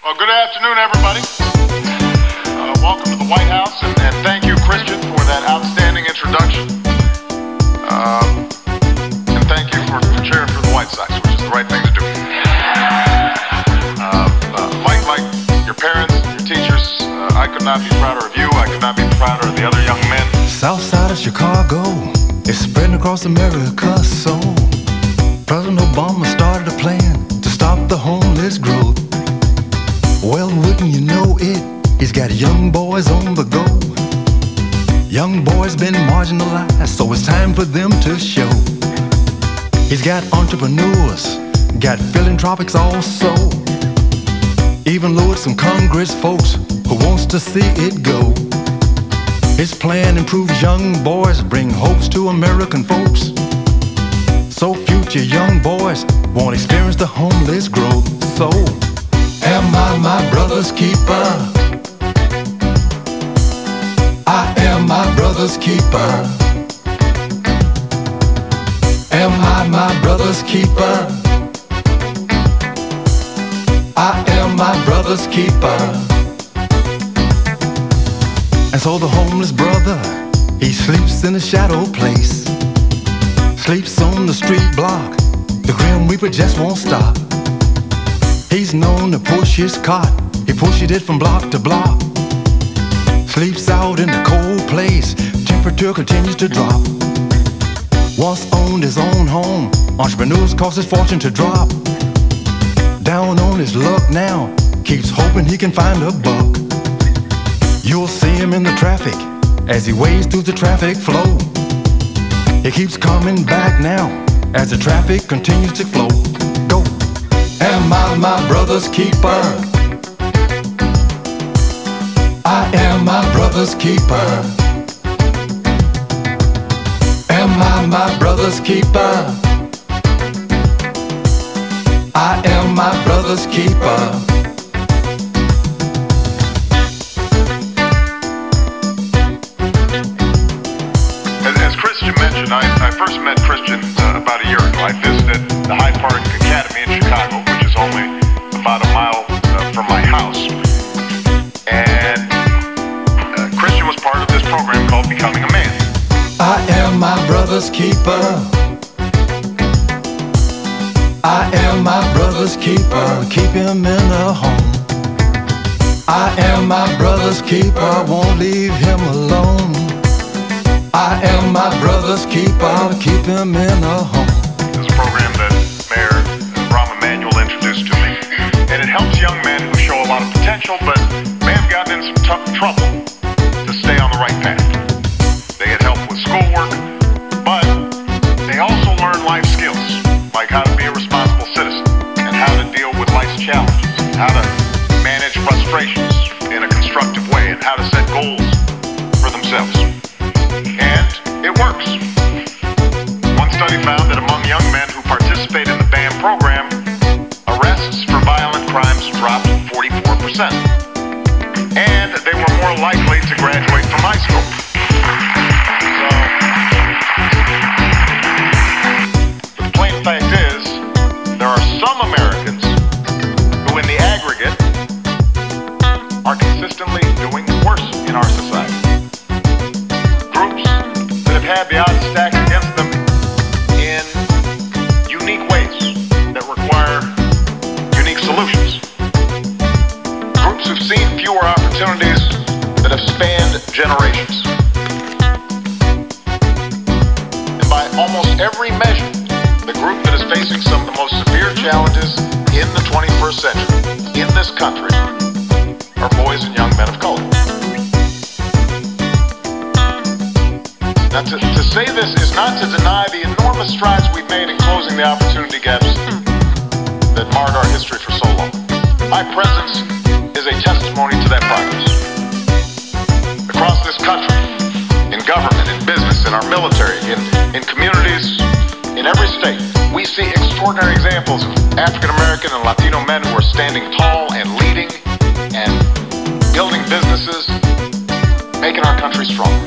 Well, good afternoon, everybody. Welcome to the White House, and thank you, Christian, for that outstanding introduction. And thank you for cheering for the White Sox, which is the right thing to do. Like your parents, your teachers, I could not be prouder of you. I could not be prouder of the other young men. South side of Chicago is spreading across America, so President Obama started a plan to stop the homeless growth. Well, wouldn't you know it, he's got young boys on the go. Young boys been marginalized, so it's time for them to show. He's got entrepreneurs, got philanthropics also, even lured some Congress folks who wants to see it go. His plan improves young boys, bring hopes to American folks, so future young boys won't experience the homeless growth. So, am I my brother's keeper? I am my brother's keeper. Am I my brother's keeper? I am my brother's keeper. And so the homeless brother, he sleeps in a shadow place, sleeps on the street block, the Grim Reaper just won't stop. He's known to push his cot, he pushes it from block to block, sleeps out in a cold place, temperature continues to drop. Once owned his own home, entrepreneurs cost his fortune to drop. Down on his luck now, keeps hoping he can find a buck. You'll see him in the traffic as he wades through the traffic flow. He keeps coming back now as the traffic continues to flow. Go. Am I my brother's keeper? I am my brother's keeper. Am I my brother's keeper? I am my brother's keeper. As Christian mentioned, I first met Christian about a year ago. I visited the Hyde Park Academy in Chicago, which is only about a mile from my house. And Christian was part of this program called Becoming a Man. I am my brother's keeper. I am my brother's keeper. Keep him in a home. I am my brother's keeper. Won't leave him alone. I am my brother's keeper. Keep him in a home. This is a program that Mayor Rahm Emanuel introduced to me, and it helps young men who show a lot of potential but may have gotten in some trouble to stay on the right path. They get help with schoolwork, but they also learn life skills, like how to be a responsible citizen, and how to deal with life's challenges, how to manage frustrations in a constructive way, and how to set goals for themselves. And it works. One study found that among young men who participate in the BAM program, arrests for violent crimes dropped 44%. And they were more likely to graduate from high school. So, the plain fact is, there are some Americans who in the aggregate are consistently doing worse in our society. Groups that have had the odds stacked against them in unique ways that require unique solutions. Groups who've seen fewer opportunities that have spanned generations. And by almost every measure, the group that is facing some of the most severe challenges in the 21st century in this country are boys and young men of color. Now, to say this is not to deny the enormous strides we've made in closing the opportunity gaps that marred our history for so long. My presence is a testimony to that progress. Across this country, in government, in business, in our military, in communities, in every state, we see extraordinary examples of African American and Latino men who are standing tall and leading and building businesses, making our country stronger.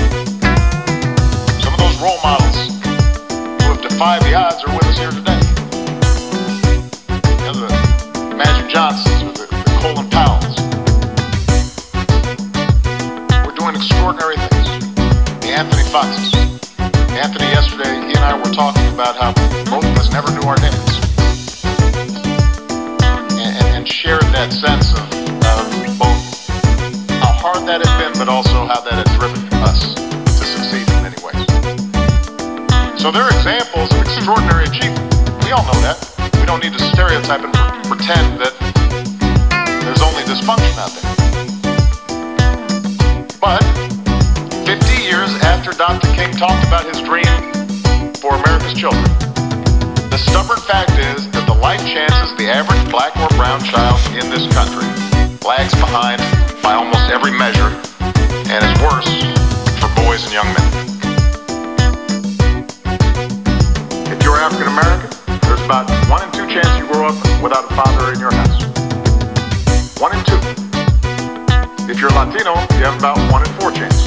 Some of those role models who have defied the odds are with us here today. You know, the Magic Johnsons, or the Colin Powell's. We're doing extraordinary things. The Anthony Foxes. Anthony, yesterday, he and I were talking about how both of us never knew our dads. And shared that sense of both how hard that had been, but also how that had driven us to succeed in many ways. So there are examples of extraordinary achievement. We all know that. We don't need to stereotype and pretend that there's only dysfunction out there. But 50 years after Dr. King talked about his dream for America's children, the stubborn fact is that the life chances of the average black or brown child in this country lags behind by almost every measure and is worse for boys and young men. If you're African American, there's about 1 in 2 chance you grow up without a father in your house. 1 in 2. If you're Latino, you have about 1 in 4 chance.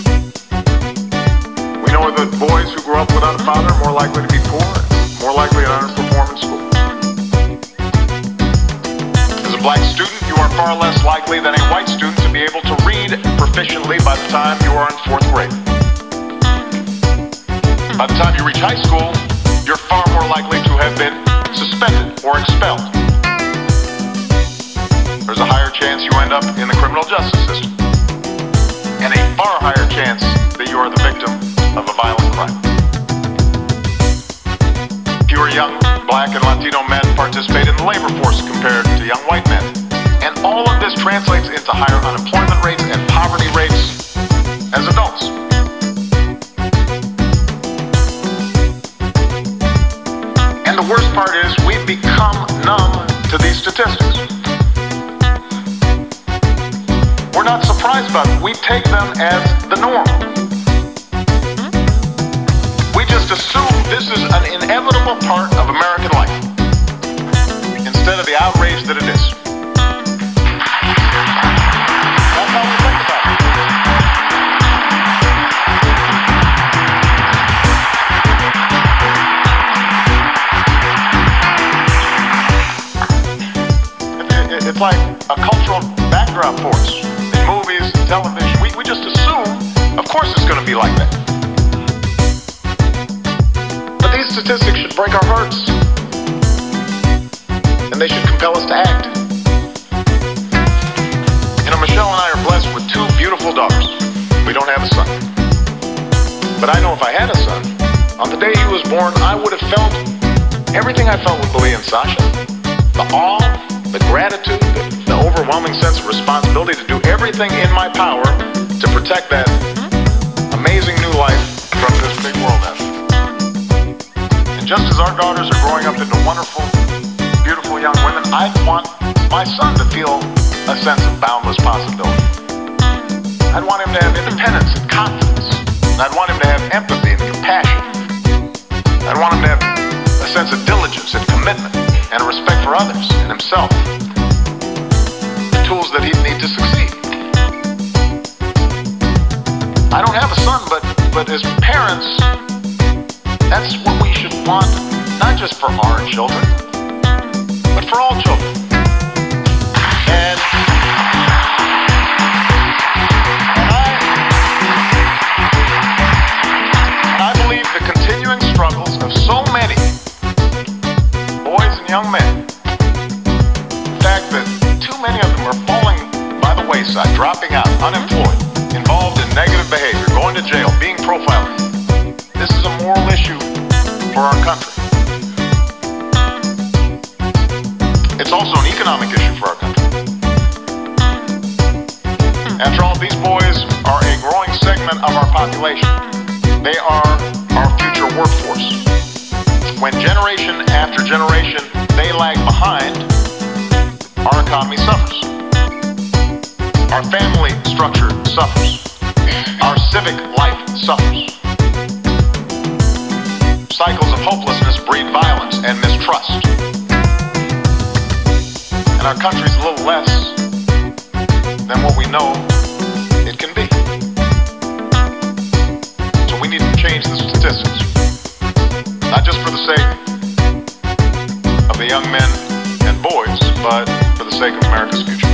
We know that boys who grow up without a father are more likely to be poor, more likely to underperform in school. As a black student, you are far less likely than a white student to be able to read proficiently by the time you are in 4th grade. By the time you reach high school, you're far more likely to have been suspended or expelled. There's a higher chance you end up in the criminal justice system, and a far higher chance that you are the victim of a violent crime. Fewer young black and Latino men participate in the labor force compared to young white men. And all of this translates into higher unemployment rates and poverty rates as adults. And the worst part is we've become numb to these statistics. We're not surprised about it. We take them as the norm. We just assume this is an inevitable part of American life, instead of the outrage that it is. That's how we think about it. It's like a cultural backdrop for us. In movies, television, we just assume, of course it's going to be like that. But these statistics should break our hearts. And they should compel us to act. You know, Michelle and I are blessed with 2 beautiful daughters. We don't have a son. But I know if I had a son, on the day he was born, I would have felt everything I felt with Billy and Sasha. The awe, the gratitude, the overwhelming sense of responsibility to do everything in my power to protect that amazing new life from this big world out there. And just as our daughters are growing up into wonderful, beautiful young women, I'd want my son to feel a sense of boundless possibility. I'd want him to have independence and confidence. And I'd want him to have empathy and compassion. I'd want him to have a sense of diligence and commitment and a respect for others and himself. The tools that he'd need to succeed. I don't have a son, but as parents, that's what we should want, not just for our children, but for all children. And I believe the continuing struggles of so many boys and young men, the fact that too many of them are falling by the wayside, dropping out, unemployed, involved in negative behavior, going to jail, being profiled. This is a moral issue for our country. It's also an economic issue for our country. After all, these boys are a growing segment of our population. They are our future workforce. When generation after generation they lag behind, our economy suffers. Our family structure suffers. Our civic life suffers. Cycles of hopelessness breed violence and mistrust. And our country's a little less than what we know it can be. So we need to change the statistics. Not just for the sake of the young men and boys, but for for the sake of America's future.